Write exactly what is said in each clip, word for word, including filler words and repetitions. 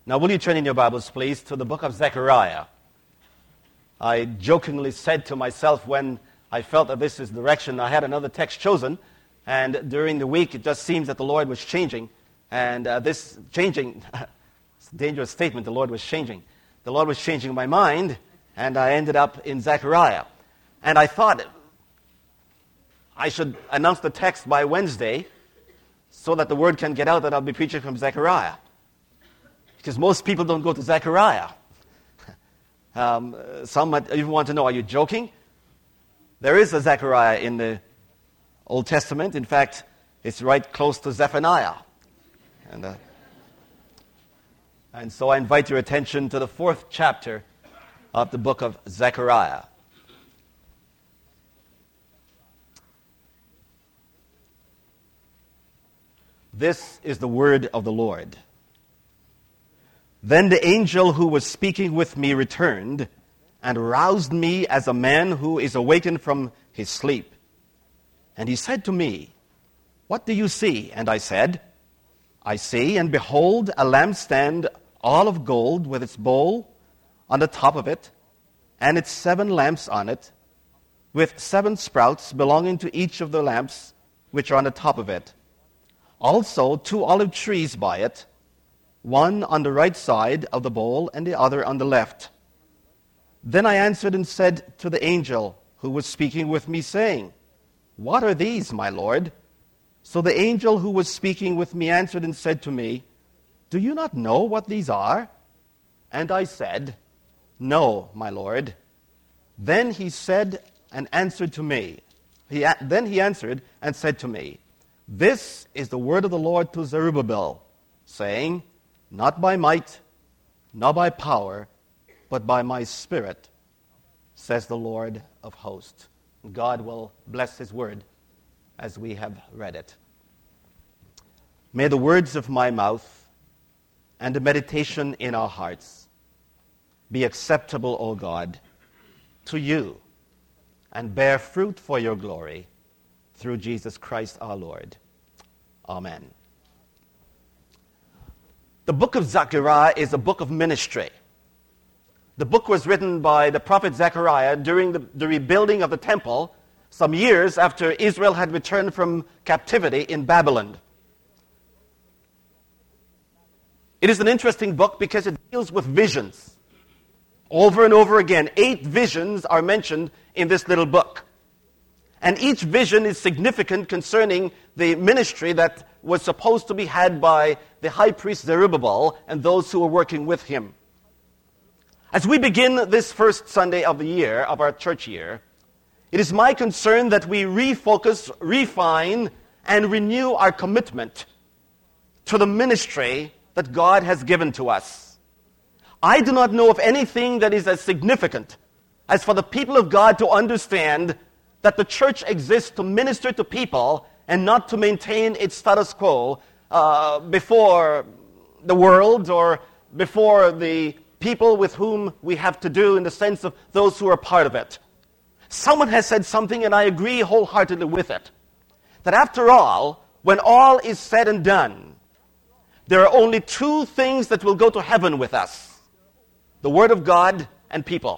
Now, will you turn in your Bibles, please, to the book of Zechariah? I jokingly said to myself when I felt that this is the direction, I had another text chosen, and during the week it just seems that the Lord was changing, and uh, this changing, it's a dangerous statement, the Lord was changing. The Lord was changing my mind, and I ended up in Zechariah. And I thought I should announce the text by Wednesday so that the word can get out that I'll be preaching from Zechariah. Because most people don't go to Zechariah. Um, some might even want to know, are you joking? There is a Zechariah in the Old Testament. In fact, it's right close to Zephaniah. And, uh, and so I invite your attention to the fourth chapter of the book of Zechariah. This is the word of the Lord. Then the angel who was speaking with me returned and roused me as a man who is awakened from his sleep. And he said to me, "What do you see?" And I said, "I see, and behold, a lampstand all of gold with its bowl on the top of it, and its seven lamps on it, with seven sprouts belonging to each of the lamps which are on the top of it. Also two olive trees by it, one on the right side of the bowl and the other on the left." Then I answered and said to the angel who was speaking with me, saying, "What are these, my Lord?" So the angel who was speaking with me answered and said to me, "Do you not know what these are?" And I said, "No, my Lord." Then he said and answered to me, he, Then he answered and said to me, "This is the word of the Lord to Zerubbabel, saying, Not by might, not by power, but by my Spirit, says the Lord of hosts." God will bless his word as we have read it. May the words of my mouth and the meditation in our hearts be acceptable, O God, to you, and bear fruit for your glory, through Jesus Christ our Lord. Amen. The book of Zechariah is a book of ministry. The book was written by the prophet Zechariah during the, the rebuilding of the temple, some years after Israel had returned from captivity in Babylon. It is an interesting book because it deals with visions. Over and over again, eight visions are mentioned in this little book. And each vision is significant concerning the ministry that was supposed to be had by the high priest Zerubbabel and those who were working with him. As we begin this first Sunday of the year, of our church year, it is my concern that we refocus, refine, and renew our commitment to the ministry that God has given to us. I do not know of anything that is as significant as for the people of God to understand that the church exists to minister to people and not to maintain its status quo uh, before the world or before the people with whom we have to do, in the sense of those who are part of it. Someone has said something, and I agree wholeheartedly with it, that after all, when all is said and done, there are only two things that will go to heaven with us: the Word of God and people.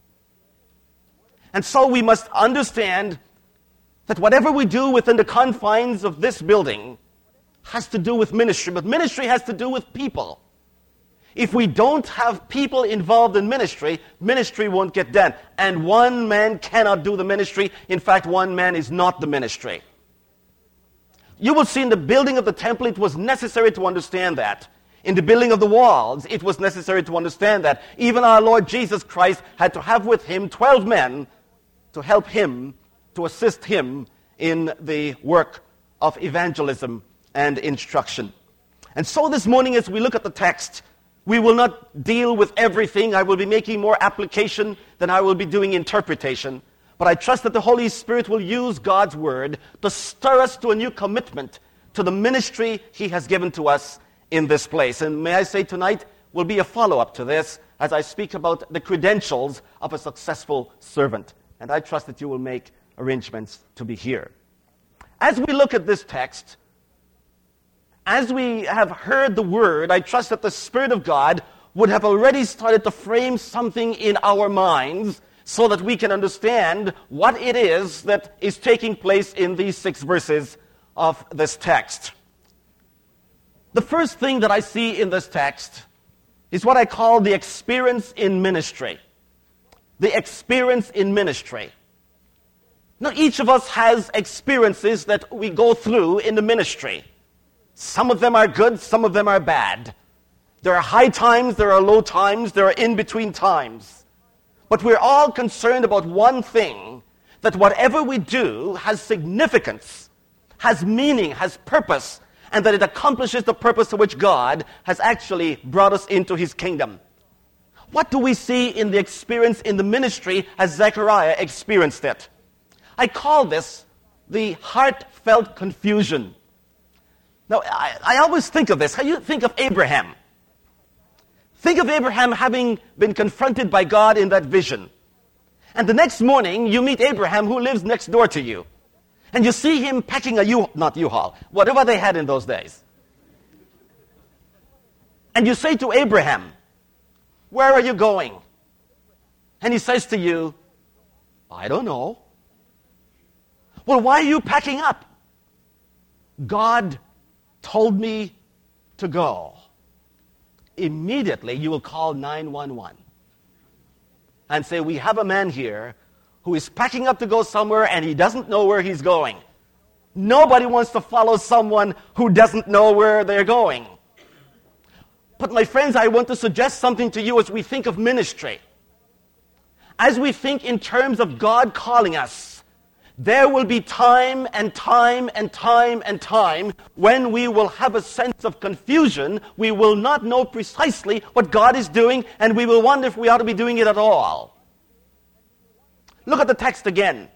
And so we must understand that whatever we do within the confines of this building has to do with ministry, but ministry has to do with people. If we don't have people involved in ministry, ministry won't get done. And one man cannot do the ministry. In fact, one man is not the ministry. You will see in the building of the temple, it was necessary to understand that. In the building of the walls, it was necessary to understand that. Even our Lord Jesus Christ had to have with him twelve men to help him, to assist him in the work of evangelism and instruction. And so this morning, as we look at the text, we will not deal with everything. I will be making more application than I will be doing interpretation. But I trust that the Holy Spirit will use God's word to stir us to a new commitment to the ministry he has given to us in this place. And may I say tonight will be a follow-up to this as I speak about the credentials of a successful servant. And I trust that you will make arrangements to be here. As we look at this text, as we have heard the word, I trust that the Spirit of God would have already started to frame something in our minds so that we can understand what it is that is taking place in these six verses of this text. The first thing that I see in this text is what I call the experience in ministry. The experience in ministry. Now, each of us has experiences that we go through in the ministry. Some of them are good, some of them are bad. There are high times, there are low times, there are in-between times. But we're all concerned about one thing, that whatever we do has significance, has meaning, has purpose, and that it accomplishes the purpose to which God has actually brought us into his kingdom. What do we see in the experience in the ministry as Zechariah experienced it? I call this the heartfelt confusion. Now, I, I always think of this. How you think of Abraham? Think of Abraham having been confronted by God in that vision. And the next morning, you meet Abraham who lives next door to you. And you see him packing a U, not U-Haul, whatever they had in those days. And you say to Abraham, where are you going? And he says to you, I don't know. Well, why are you packing up? God told me to go. Immediately, you will call nine one one and say, we have a man here who is packing up to go somewhere and he doesn't know where he's going. Nobody wants to follow someone who doesn't know where they're going. But my friends, I want to suggest something to you as we think of ministry. As we think in terms of God calling us, there will be time and time and time and time when we will have a sense of confusion. We will not know precisely what God is doing, and we will wonder if we ought to be doing it at all. Look at the text again.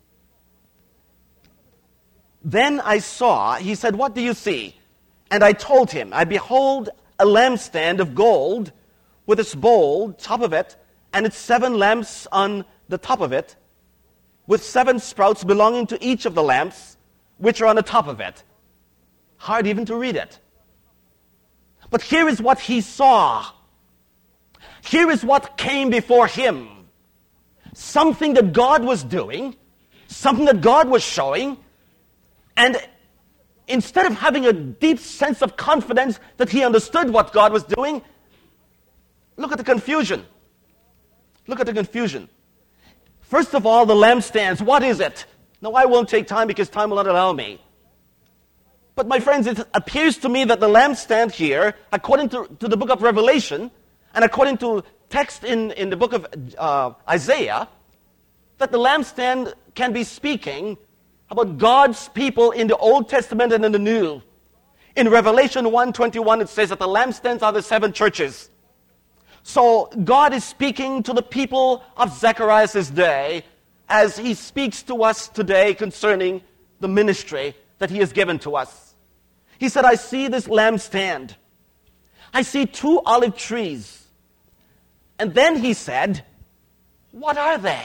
Then I saw, he said, what do you see? And I told him, I behold a lampstand of gold with its bowl, top of it, and its seven lamps on the top of it, with seven sprouts belonging to each of the lamps, which are on the top of it. Hard even to read it. But here is what he saw. Here is what came before him. Something that God was doing, something that God was showing, and instead of having a deep sense of confidence that he understood what God was doing, look at the confusion. Look at the confusion. First of all, the lampstands. What is it? Now, I won't take time because time will not allow me. But my friends, it appears to me that the lampstand here, according to, to the book of Revelation, and according to text in, in the book of uh, Isaiah, that the lampstand can be speaking about God's people in the Old Testament and in the New. In Revelation one twenty-one, it says that the lampstands are the seven churches. So God is speaking to the people of Zechariah's day as he speaks to us today concerning the ministry that he has given to us. He said, I see this lampstand. I see two olive trees. And then he said, what are they?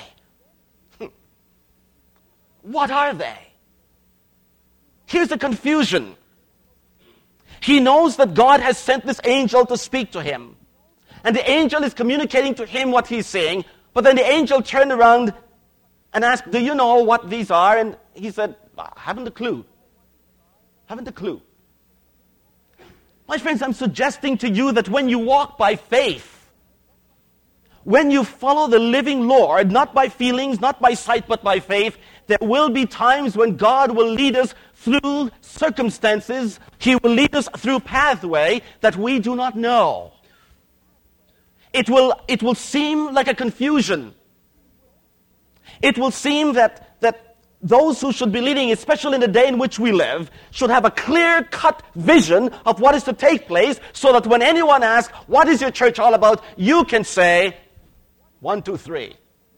What are they? Here's the confusion. He knows that God has sent this angel to speak to him. And the angel is communicating to him what he's saying. But then the angel turned around and asked, do you know what these are? And he said, I haven't a clue. Haven't a clue. My friends, I'm suggesting to you that when you walk by faith, when you follow the living Lord, not by feelings, not by sight, but by faith, there will be times when God will lead us through circumstances. He will lead us through pathway that we do not know. It will, it will seem like a confusion. It will seem that, that those who should be leading, especially in the day in which we live, should have a clear-cut vision of what is to take place so that when anyone asks, what is your church all about, you can say, one, two, three.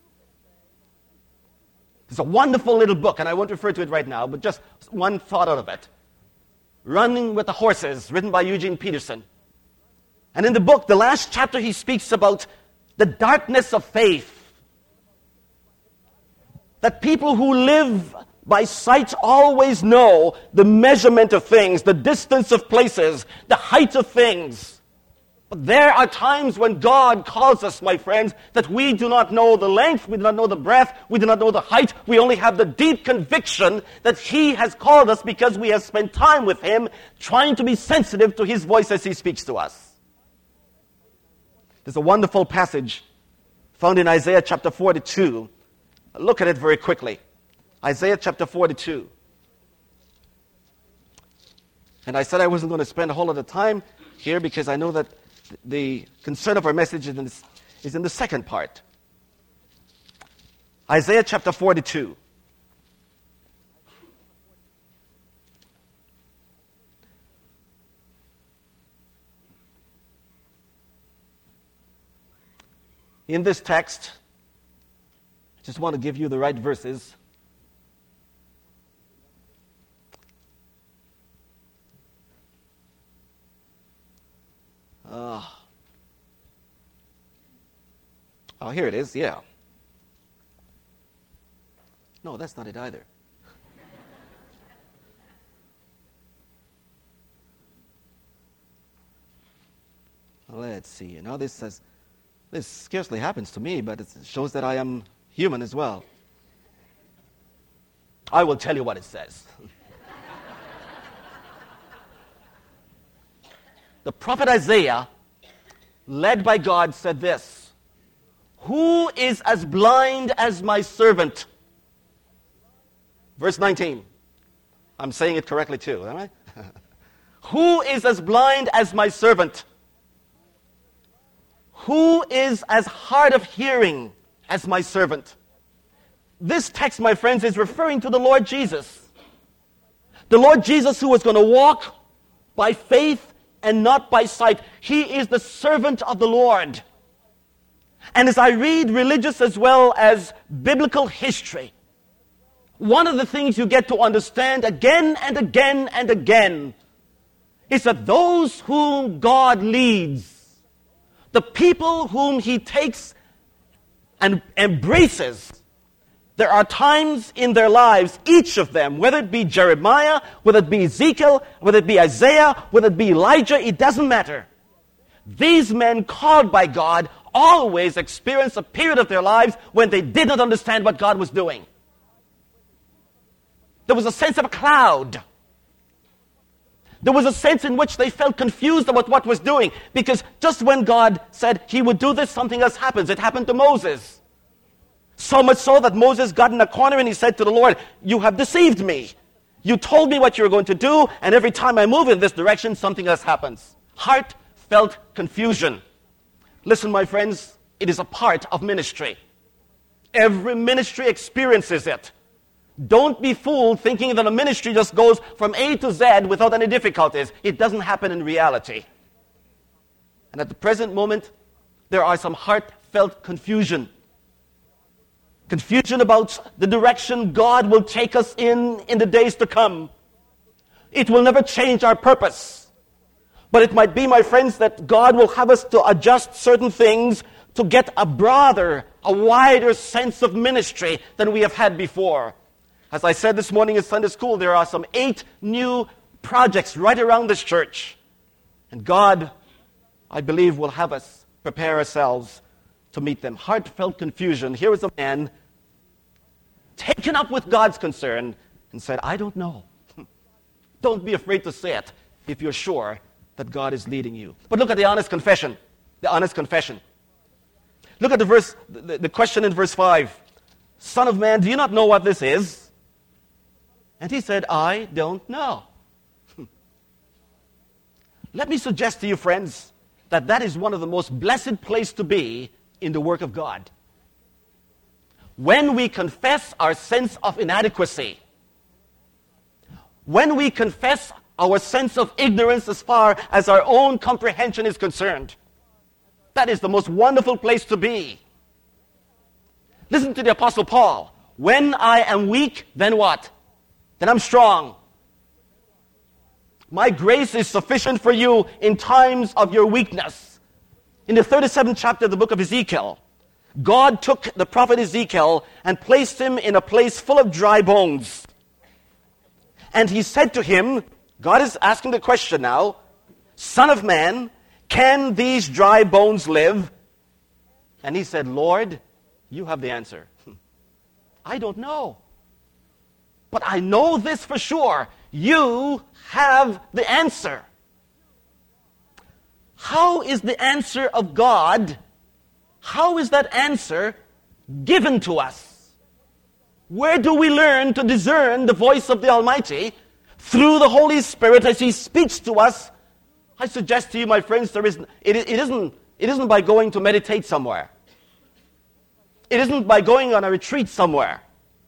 It's a wonderful little book, and I won't refer to it right now, but just one thought out of it. Running with the Horses, written by Eugene Peterson. And in the book, the last chapter, he speaks about the darkness of faith. That people who live by sight always know the measurement of things, the distance of places, the height of things. But there are times when God calls us, my friends, that we do not know the length, we do not know the breadth, we do not know the height. We only have the deep conviction that He has called us because we have spent time with Him, trying to be sensitive to His voice as He speaks to us. There's a wonderful passage found in Isaiah chapter forty-two. Look at it very quickly. Isaiah chapter forty-two. And I said I wasn't going to spend a whole lot of time here because I know that the concern of our message is in, this, is in the second part. Isaiah chapter forty-two. In this text, I just want to give you the right verses. Uh, oh, here it is, yeah. No, that's not it either. Let's see. Now this says, this scarcely happens to me, but it shows that I am human as well. I will tell you what it says. The prophet Isaiah, led by God, said this: "Who is as blind as my servant?" Verse nineteen. I'm saying it correctly too, am I? Who is as blind as my servant? Who is as hard of hearing as my servant? This text, my friends, is referring to the Lord Jesus. The Lord Jesus who was going to walk by faith and not by sight. He is the servant of the Lord. And as I read religious as well as biblical history, one of the things you get to understand again and again and again is that those whom God leads, the people whom He takes and embraces, there are times in their lives, each of them, whether it be Jeremiah, whether it be Ezekiel, whether it be Isaiah, whether it be Elijah, it doesn't matter. These men called by God always experienced a period of their lives when they did not understand what God was doing. There was a sense of a cloud. There was a sense in which they felt confused about what was doing, because just when God said He would do this, something else happens. It happened to Moses. So much so that Moses got in a corner and he said to the Lord, "You have deceived me. You told me what you were going to do, and every time I move in this direction, something else happens." Heartfelt confusion. Listen, my friends, it is a part of ministry. Every ministry experiences it. Don't be fooled thinking that a ministry just goes from A to Z without any difficulties. It doesn't happen in reality. And at the present moment, there are some heartfelt confusion. Confusion about the direction God will take us in in the days to come. It will never change our purpose. But it might be, my friends, that God will have us to adjust certain things to get a broader, a wider sense of ministry than we have had before. As I said this morning in Sunday school, there are some eight new projects right around this church. And God, I believe, will have us prepare ourselves to meet them. Heartfelt confusion. Here is a man taken up with God's concern and said, "I don't know." Don't be afraid to say it if you're sure that God is leading you. But look at the honest confession. The honest confession. Look at the verse, the, the question in verse five. "Son of man, do you not know what this is?" And he said, "I don't know." Let me suggest to you, friends, that that is one of the most blessed places to be in the work of God. When we confess our sense of inadequacy, when we confess our sense of ignorance as far as our own comprehension is concerned, that is the most wonderful place to be. Listen to the Apostle Paul. "When I am weak, then what? Then I'm strong. My grace is sufficient for you in times of your weakness." In the thirty-seventh chapter of the book of Ezekiel, God took the prophet Ezekiel and placed him in a place full of dry bones. And he said to him, God is asking the question now, Son of man, can these dry bones live? And he said, Lord, you have the answer. I don't know. But I know this for sure. You have the answer. How is the answer of God, how is that answer given to us? Where do we learn to discern the voice of the Almighty? Through the Holy Spirit as He speaks to us. I suggest to you, my friends, there isn't, it, it, isn't, it isn't by going to meditate somewhere. It isn't by going on a retreat somewhere.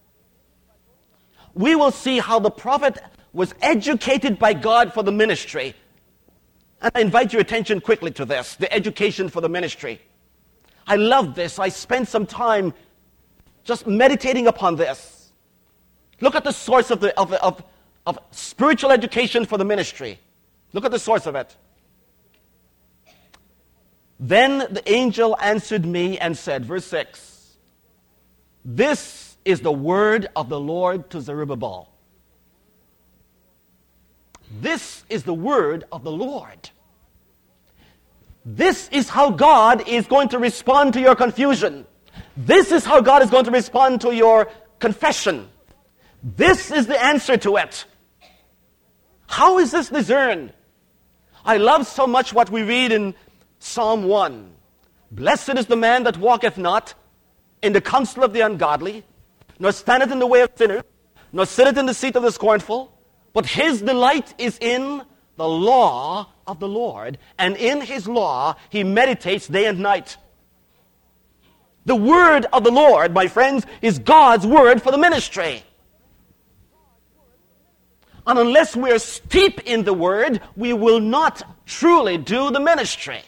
We will see how the prophet was educated by God for the ministry. And I invite your attention quickly to this, the education for the ministry. I love this. I spent some time just meditating upon this. Look at the source of, the, of, of, of spiritual education for the ministry. Look at the source of it. Then the angel answered me and said, verse six, this is the word of the Lord to Zerubbabel. This is the word of the Lord. This is how God is going to respond to your confusion. This is how God is going to respond to your confession. This is the answer to it. How is this discerned? I love so much what we read in Psalm one. Blessed is the man that walketh not in the counsel of the ungodly, nor standeth in the way of sinners, nor sitteth in the seat of the scornful, but his delight is in the law of the Lord, and in his law he meditates day and night. The word of the Lord, my friends, is God's word for the ministry. And unless we are steep in the word, we will not truly do the ministry.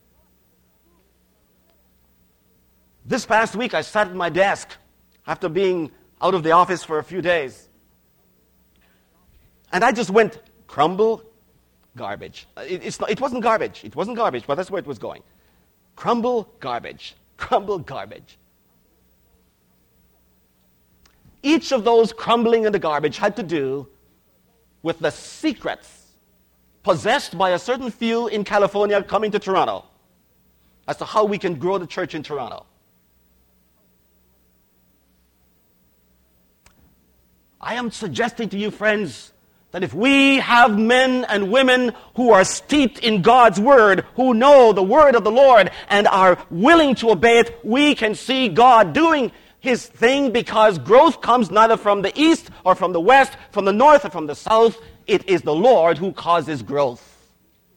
This past week, I sat at my desk after being out of the office for a few days. And I just went, crumble, garbage. It, it's not, it wasn't garbage. It wasn't garbage, but that's where it was going. Crumble, garbage. Crumble, garbage. Each of those crumbling and the garbage had to do with the secrets possessed by a certain few in California coming to Toronto as to how we can grow the church in Toronto. I am suggesting to you, friends, that if we have men and women who are steeped in God's word, who know the word of the Lord and are willing to obey it, we can see God doing his thing, because growth comes neither from the east or from the west, from the north or from the south. It is the Lord who causes growth.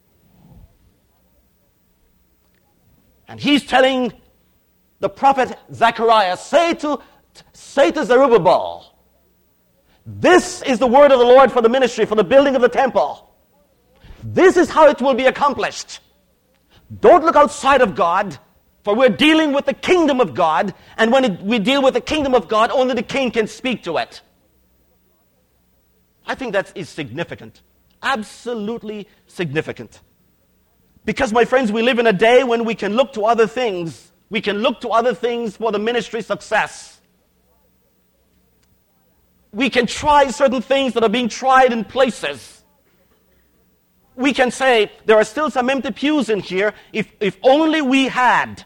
And he's telling the prophet Zechariah, say to, say to Zerubbabel, this is the word of the Lord for the ministry, for the building of the temple. This is how it will be accomplished. Don't look outside of God, for we're dealing with the kingdom of God, and when it, we deal with the kingdom of God, only the king can speak to it. I think that is significant. Absolutely significant. Because, my friends, we live in a day when we can look to other things. We can look to other things for the ministry success. We can try certain things that are being tried in places. We can say, there are still some empty pews in here. If, if only we had.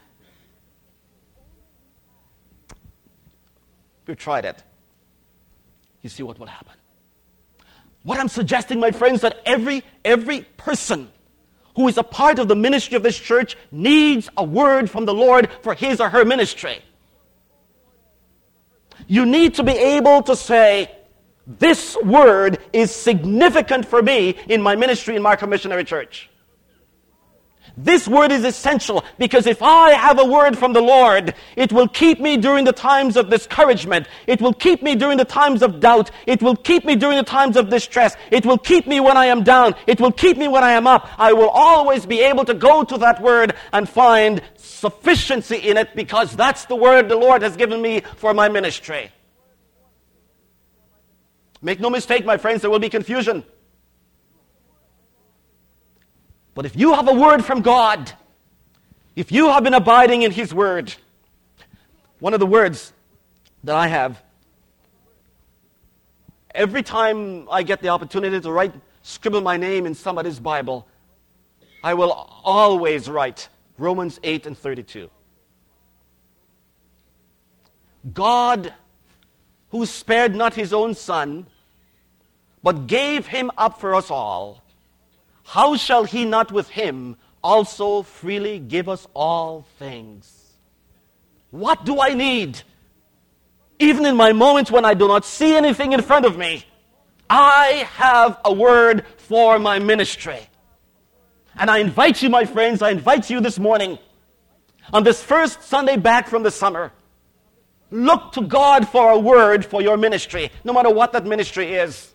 We've tried it. You see what will happen. What I'm suggesting, my friends, that every, every person who is a part of the ministry of this church needs a word from the Lord for his or her ministry. You need to be able to say, this word is significant for me in my ministry in Markham Missionary Church. This word is essential, because if I have a word from the Lord, it will keep me during the times of discouragement. It will keep me during the times of doubt. It will keep me during the times of distress. It will keep me when I am down. It will keep me when I am up. I will always be able to go to that word and find sufficiency in it, because that's the word the Lord has given me for my ministry. Make no mistake, my friends, there will be confusion. But if you have a word from God, if you have been abiding in his word, one of the words that I have every time I get the opportunity to write, scribble my name in somebody's Bible, I will always write Romans eight and thirty-two. God, who spared not his own Son, but gave him up for us all, how shall he not with him also freely give us all things? What do I need? Even in my moments when I do not see anything in front of me, I have a word for my ministry. And I invite you, my friends, I invite you this morning, on this first Sunday back from the summer, look to God for a word for your ministry, no matter what that ministry is.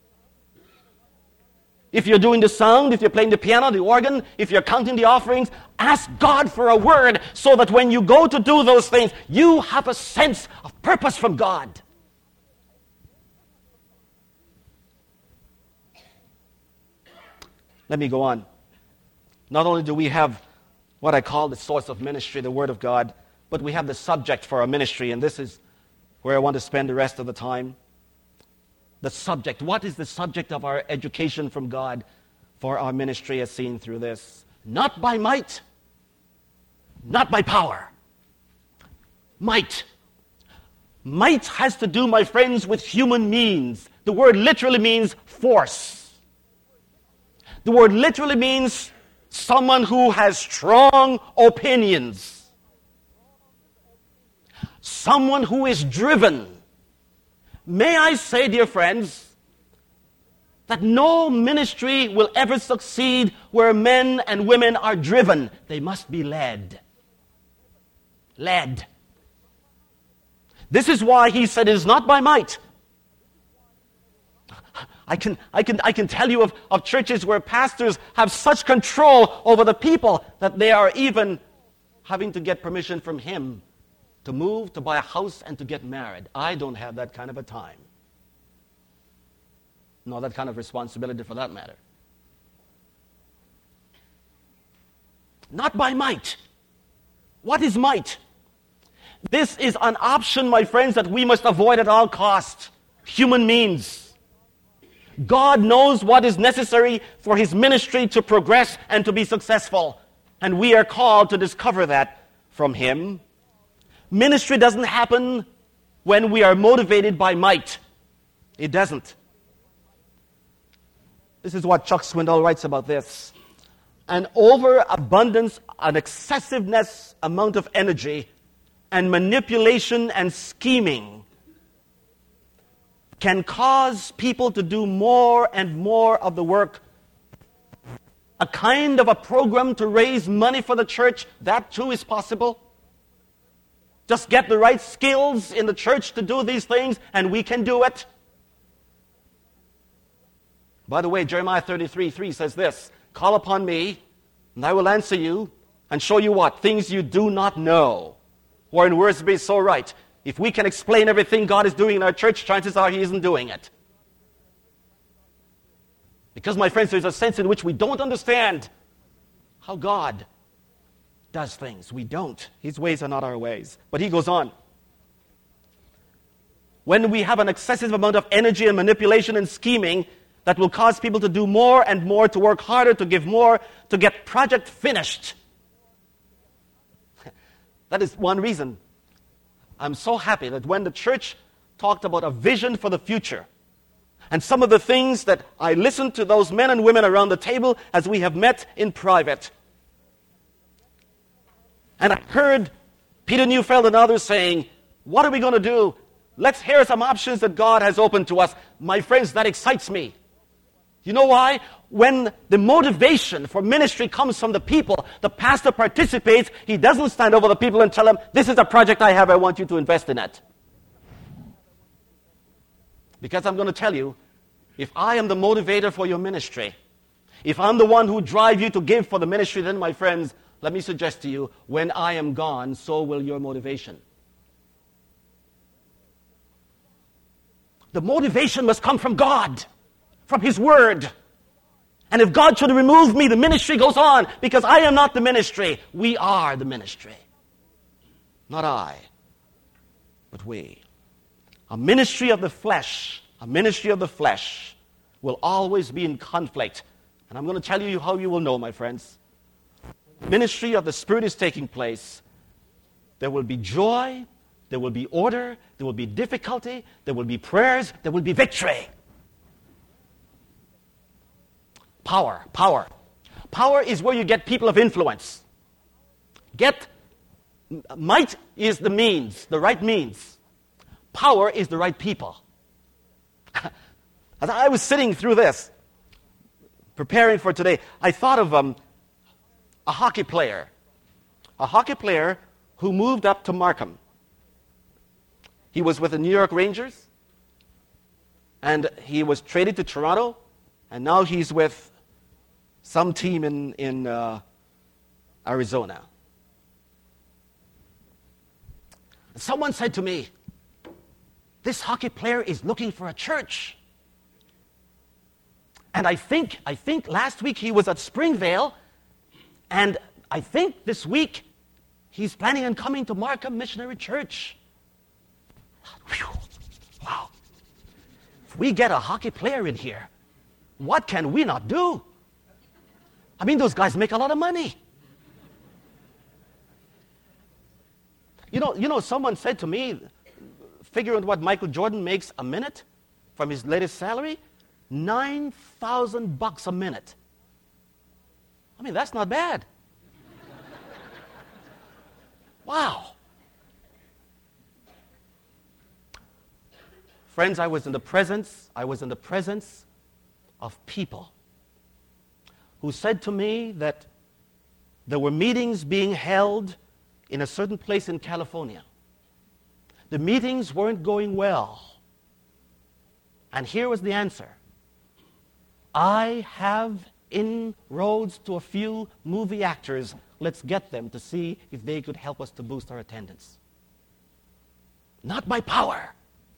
If you're doing the sound, if you're playing the piano, the organ, if you're counting the offerings, ask God for a word so that when you go to do those things, you have a sense of purpose from God. Let me go on. Not only do we have what I call the source of ministry, the Word of God, but we have the subject for our ministry, and this is where I want to spend the rest of the time. The subject. What is the subject of our education from God for our ministry as seen through this? Not by might, not by power. Might. Might has to do, my friends, with human means. The word literally means force. The word literally means someone who has strong opinions. Someone who is driven. May I say, dear friends, that no ministry will ever succeed where men and women are driven. They must be led. Led. This is why he said it is not by might. I can, I can, I can tell you of, of churches where pastors have such control over the people that they are even having to get permission from him to move, to buy a house, and to get married. I don't have that kind of a time. Nor that kind of responsibility for that matter. Not by might. What is might? This is an option, my friends, that we must avoid at all costs. Human means. God knows what is necessary for his ministry to progress and to be successful. And we are called to discover that from him. Ministry doesn't happen when we are motivated by might. It doesn't. This is what Chuck Swindoll writes about this. An overabundance, an excessiveness amount of energy and manipulation and scheming can cause people to do more and more of the work. A kind of a program to raise money for the church, that too is possible. Just get the right skills in the church to do these things, and we can do it. By the way, Jeremiah thirty-three three says this, call upon me, and I will answer you, and show you what? Things you do not know. Or in Worsby, so right. If we can explain everything God is doing in our church, chances are he isn't doing it. Because, my friends, there's a sense in which we don't understand how God does things. We don't. His ways are not our ways. But he goes on. When we have an excessive amount of energy and manipulation and scheming that will cause people to do more and more, to work harder, to give more, to get project finished. That is one reason I'm so happy that when the church talked about a vision for the future, and some of the things that I listened to those men and women around the table as we have met in private, and I heard Peter Neufeld and others saying, what are we going to do? Let's hear some options that God has opened to us. My friends, that excites me. You know why? When the motivation for ministry comes from the people, the pastor participates, he doesn't stand over the people and tell them, this is a project I have, I want you to invest in it. Because I'm going to tell you, if I am the motivator for your ministry, if I'm the one who drive you to give for the ministry, then my friends, let me suggest to you, when I am gone, so will your motivation. The motivation must come from God, from his word. And if God should remove me, the ministry goes on, because I am not the ministry. We are the ministry. Not I, but we. A ministry of the flesh, a A ministry of the flesh will always be in conflict. And I'm going to tell you how you will know, my friends. Ministry of the Spirit is taking place. There will be joy, there will be order, there will be difficulty, there will be prayers, there will be victory. Power, power. Power is where you get people of influence. Get, might is the means, the right means. Power is the right people. As I was sitting through this, preparing for today, I thought of um, a hockey player. A hockey player who moved up to Markham. He was with the New York Rangers, and he was traded to Toronto, and now he's with some team in, in uh, Arizona. Someone said to me, this hockey player is looking for a church. And I think, I think last week he was at Springvale, and I think this week he's planning on coming to Markham Missionary Church. Whew. Wow. If we get a hockey player in here, what can we not do? I mean, those guys make a lot of money. You know, you know, someone said to me, figure out what Michael Jordan makes a minute from his latest salary, nine thousand bucks a minute. I mean, that's not bad. Wow. Friends, I was in the presence, I was in the presence of people who said to me that there were meetings being held in a certain place in California. The meetings weren't going well. And here was the answer. I have inroads to a few movie actors. Let's get them to see if they could help us to boost our attendance. Not by power.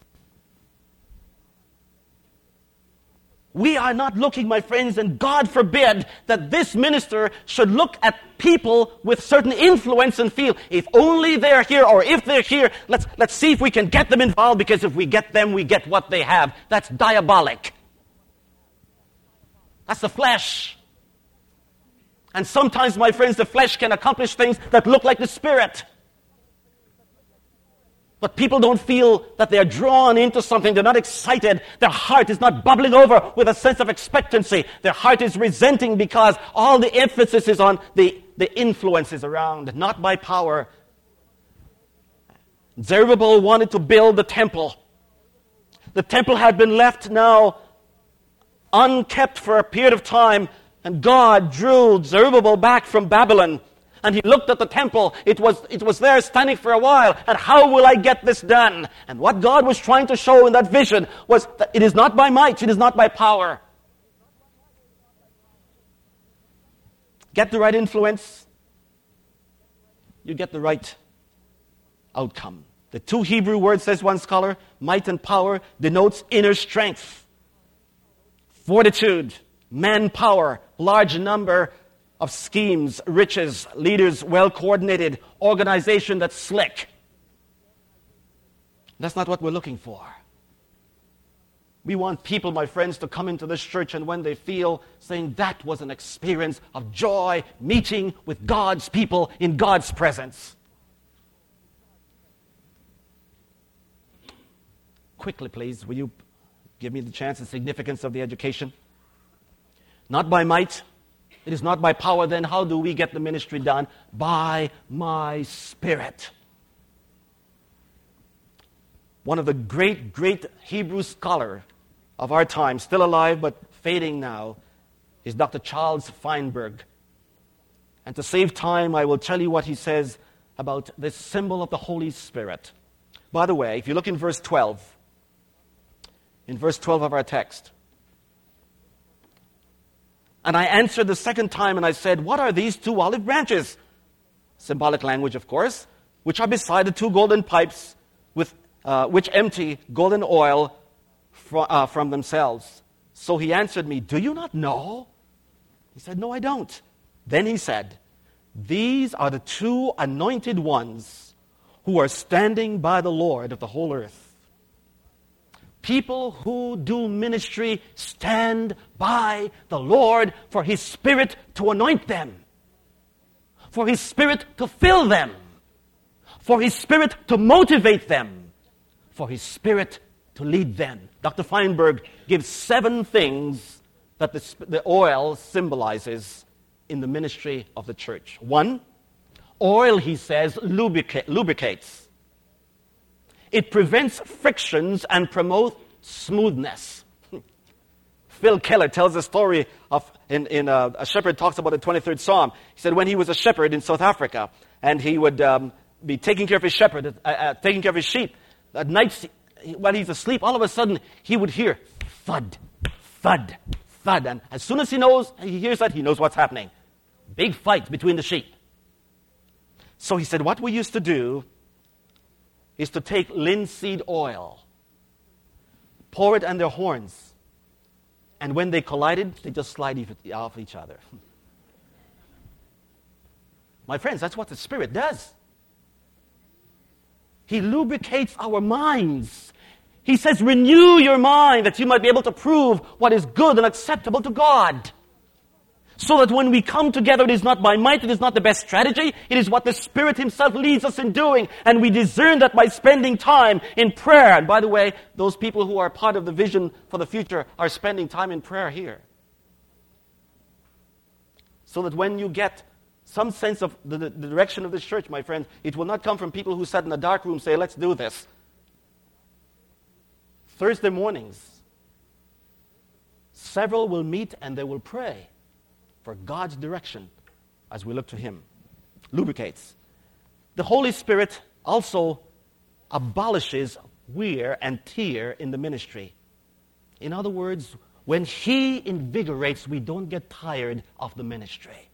We are not looking, my friends, and God forbid that this minister should look at people with certain influence and feel, if only they're here, or if they're here, let's, let's see if we can get them involved, because if we get them, we get what they have. That's diabolic. That's the flesh. And sometimes, my friends, the flesh can accomplish things that look like the Spirit. But people don't feel that they're drawn into something. They're not excited. Their heart is not bubbling over with a sense of expectancy. Their heart is resenting because all the emphasis is on the, the influences around, not by power. Zerubbabel wanted to build the temple. The temple had been left now unkept for a period of time, and God drew Zerubbabel back from Babylon. And he looked at the temple. It was, it was there standing for a while. And how will I get this done? And what God was trying to show in that vision was that it is not by might, it is not by power. Get the right influence, you get the right outcome. The two Hebrew words, says one scholar, might and power, denotes inner strength, fortitude, manpower, large number of schemes, riches, leaders, well-coordinated, organization that's slick. That's not what we're looking for. We want people, my friends, to come into this church and when they feel saying that was an experience of joy, meeting with God's people in God's presence. Quickly, please, will you give me the chance and significance of the education? Not by might. It is not by power. Then how do we get the ministry done? By my Spirit. One of the great, great Hebrew scholars of our time, still alive but fading now, is Doctor Charles Feinberg. And to save time, I will tell you what he says about this symbol of the Holy Spirit. By the way, if you look in verse twelve, in verse twelve of our text, and I answered the second time and I said, what are these two olive branches? Symbolic language, of course, which are beside the two golden pipes with uh, which empty golden oil fr- uh, from themselves. So he answered me, do you not know? He said, no, I don't. Then he said, these are the two anointed ones who are standing by the Lord of the whole earth. People who do ministry stand by the Lord for His Spirit to anoint them, for His Spirit to fill them, for His Spirit to motivate them, for His Spirit to lead them. Doctor Feinberg gives seven things that the, the oil symbolizes in the ministry of the church. One, oil, he says, lubricate, lubricates. It prevents frictions and promotes smoothness. Phil Keller tells a story of, in, in a, a shepherd talks about the twenty-third Psalm. He said when he was a shepherd in South Africa, and he would um, be taking care of his shepherd, uh, uh, taking care of his sheep, at night while he's asleep, all of a sudden he would hear thud, thud, thud. And as soon as he knows, he hears that, he knows what's happening. Big fight between the sheep. So he said, what we used to do is to take linseed oil, pour it on their horns, and when they collided, they just slide off each other. My friends, that's what the Spirit does. He lubricates our minds. He says, renew your mind that you might be able to prove what is good and acceptable to God. So that when we come together, it is not by might, it is not the best strategy, it is what the Spirit Himself leads us in doing. And we discern that by spending time in prayer. And by the way, those people who are part of the vision for the future are spending time in prayer here. So that when you get some sense of the, the direction of this church, my friends, it will not come from people who sat in a dark room and say, let's do this. Thursday mornings, several will meet and they will pray for God's direction as we look to Him. Lubricates. The Holy Spirit also abolishes wear and tear in the ministry. In other words, when He invigorates, we don't get tired of the ministry.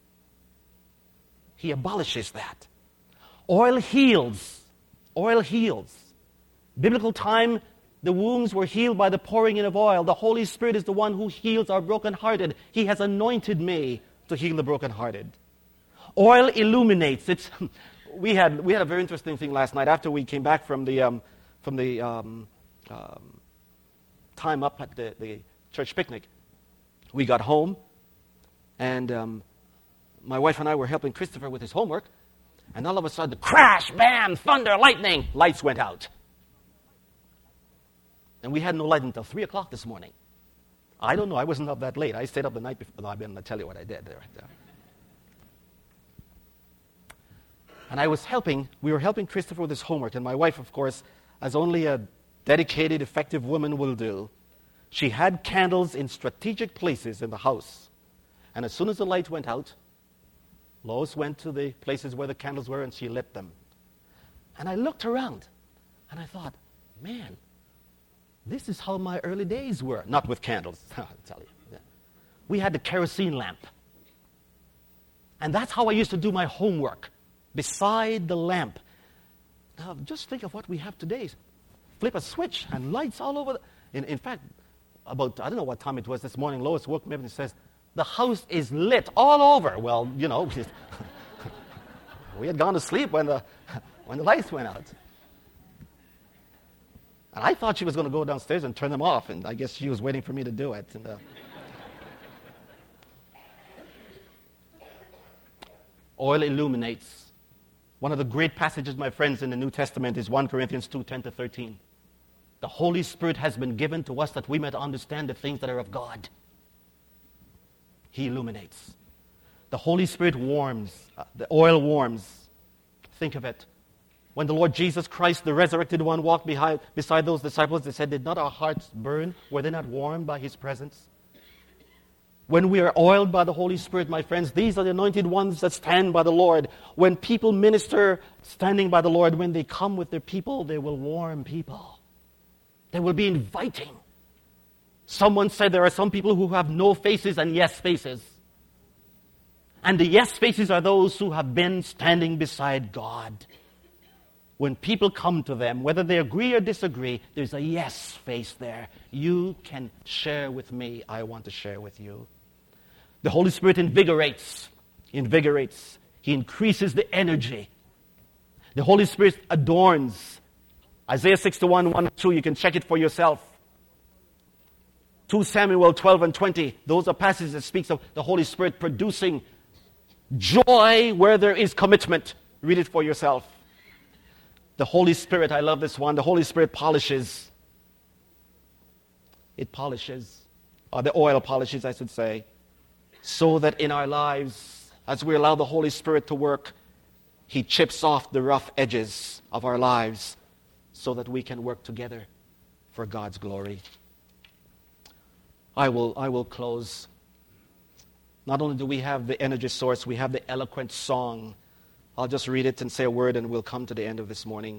He abolishes that. Oil heals. Oil heals. Biblical time, the wounds were healed by the pouring in of oil. The Holy Spirit is the one who heals our brokenhearted. He has anointed me to heal the brokenhearted. Oil illuminates. It's, we had we had a very interesting thing last night after we came back from the um, from the um, um, time up at the, the church picnic. We got home, and um, my wife and I were helping Christopher with his homework, and all of a sudden, crash, bam, thunder, lightning, lights went out. And we had no light until three o'clock this morning. I don't know. I wasn't up that late. I stayed up the night before. No, I'm going to tell you what I did there. And I was helping. We were helping Christopher with his homework. And my wife, of course, as only a dedicated, effective woman will do, she had candles in strategic places in the house. And as soon as the light went out, Lois went to the places where the candles were and she lit them. And I looked around and I thought, man, this is how my early days were. Not with candles, I'll tell you. Yeah. We had the kerosene lamp. And that's how I used to do my homework, beside the lamp. Now, just think of what we have today. Flip a switch and lights all over. The, in, in fact, about, I don't know what time it was this morning, Lois woke me up and says, the house is lit all over. Well, you know, we had gone to sleep when the, when the lights went out. And I thought she was going to go downstairs and turn them off, and I guess she was waiting for me to do it. And, uh, oil illuminates. One of the great passages, my friends, in the New Testament is First Corinthians two, ten to thirteen. The Holy Spirit has been given to us that we might understand the things that are of God. He illuminates. The Holy Spirit warms. Uh, the oil warms. Think of it. When the Lord Jesus Christ, the resurrected one, walked behind, beside those disciples, they said, did not our hearts burn? Were they not warmed by His presence? When we are oiled by the Holy Spirit, my friends, these are the anointed ones that stand by the Lord. When people minister standing by the Lord, when they come with their people, they will warm people. They will be inviting. Someone said there are some people who have no faces and yes faces. And the yes faces are those who have been standing beside God. When people come to them, whether they agree or disagree, there's a yes face there. You can share with me. I want to share with you. The Holy Spirit invigorates. Invigorates. He increases the energy. The Holy Spirit adorns. Isaiah sixty-one, one, two, you can check it for yourself. Second Samuel twelve and twenty, those are passages that speaks of the Holy Spirit producing joy where there is commitment. Read it for yourself. The Holy Spirit, I love this one, the Holy Spirit polishes. It polishes, or the oil polishes, I should say, so that in our lives, as we allow the Holy Spirit to work, He chips off the rough edges of our lives so that we can work together for God's glory. I will, I will close. Not only do we have the energy source, we have the eloquent song. I'll just read it and say a word and we'll come to the end of this morning.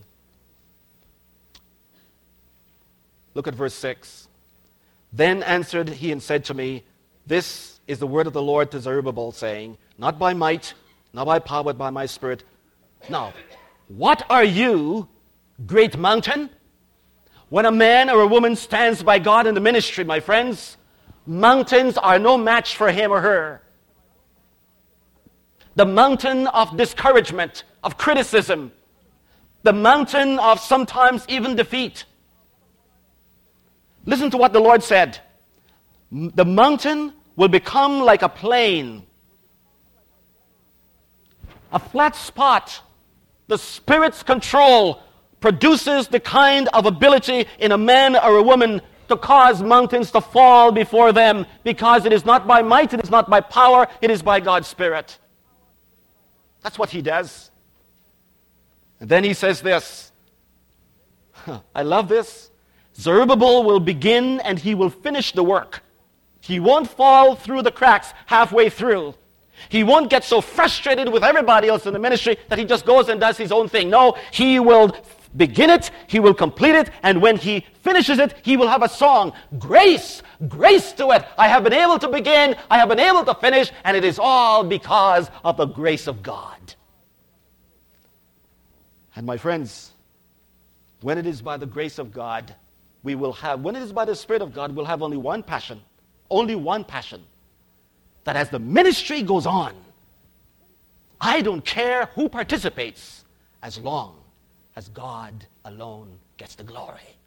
Look at verse six. Then answered he and said to me, this is the word of the Lord to Zerubbabel, saying, not by might, not by power, but by my Spirit. Now, what are you, great mountain? When a man or a woman stands by God in the ministry, my friends, mountains are no match for him or her. The mountain of discouragement, of criticism, the mountain of sometimes even defeat. Listen to what the Lord said. The mountain will become like a plain, a flat spot. The Spirit's control produces the kind of ability in a man or a woman to cause mountains to fall before them, because it is not by might, it is not by power, it is by God's Spirit. That's what He does. And then He says this. I love this. Zerubbabel will begin and he will finish the work. He won't fall through the cracks halfway through. He won't get so frustrated with everybody else in the ministry that he just goes and does his own thing. No, he will begin it, he will complete it, and when he finishes it, he will have a song. Grace, grace to it. I have been able to begin, I have been able to finish, and it is all because of the grace of God. And my friends, when it is by the grace of God, we will have, when it is by the Spirit of God, we'll have only one passion, only one passion, that as the ministry goes on, I don't care who participates as long as God alone gets the glory.